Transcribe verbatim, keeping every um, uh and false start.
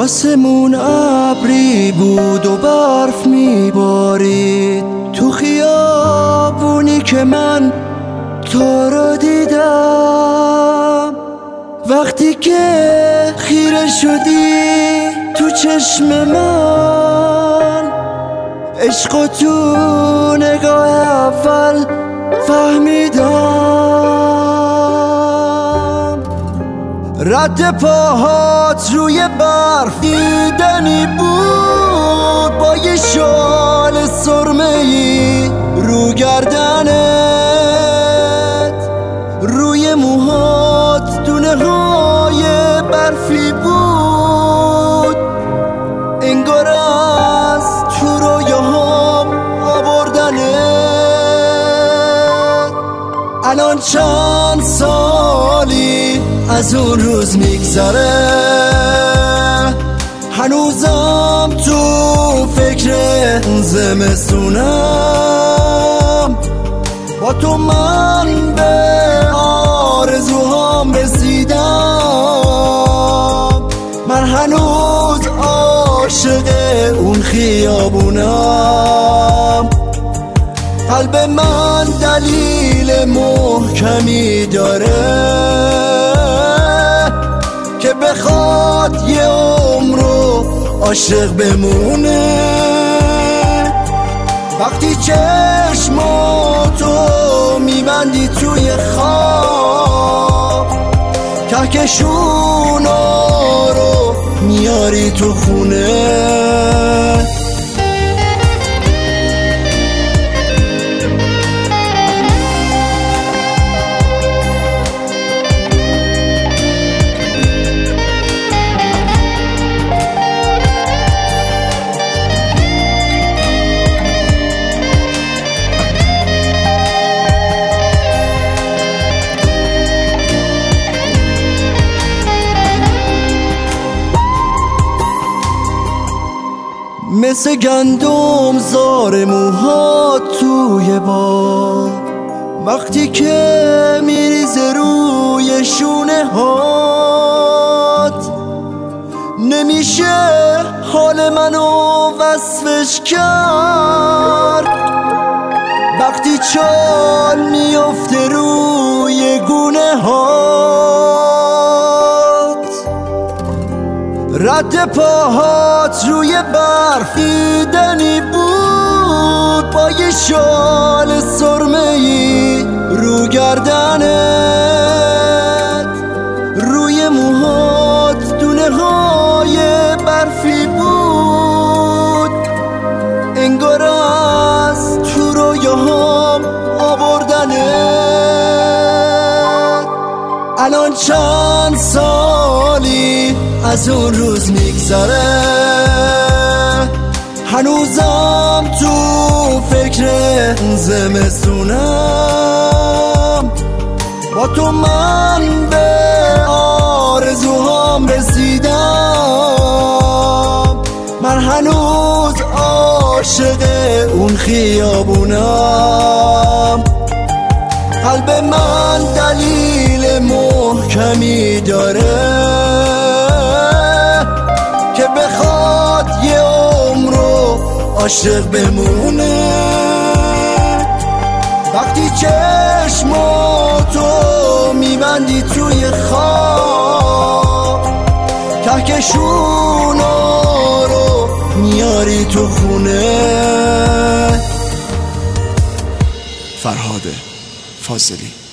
آسمون ابری بود و برف میبارید، تو خیابونی که من تو رو دیدم. وقتی که خیره شدی تو چشم من، عشق و تو نگاه اول فهمیدم. رد پاهات روی برف دیدنی بود، با یه شال سرمه‌ای رو گردنت، روی موهات دونه های برفی بود، انگار از تو رویاهام آوردنت. الان چند سالی از اون روز میگذره، هنوزم تو فکر اون زمستونم. با تو من به آرزوهام رسیدم، من هنوز عاشق اون خیابونم. قلب من دلیل محکمی داره که بخواد یه عمرو عاشق بمونه. وقتی چشماتو میبندی توی خواب، کهکشونا رو میاری تو خونه. مثل گندم زار موهات توی باد، وقتی که میریزه روی شونه هات، نمیشه حال منو وصفش کرد. وقتی چال میفته روی گونه هات، رد پاهات روی برف دیدنی بود، با یه شال سرمه‌ای رو گردنت، روی موهات دونه های برفی بود، انگار از تو رویاهام آوردنت. الان چند سالی از اون روز میگذره، هنوزم تو فکر زمستونم. با تو من به آرزوهام رسیدم، من هنوز عاشق اون خیابونم. قلب من دلیل محکمی داره که بخواد یه عمرو عاشق بمونه. وقتی چشماتو میبندی توی خواب، کهکشونا رو میاری تو خونه. فرهاد فاضلی.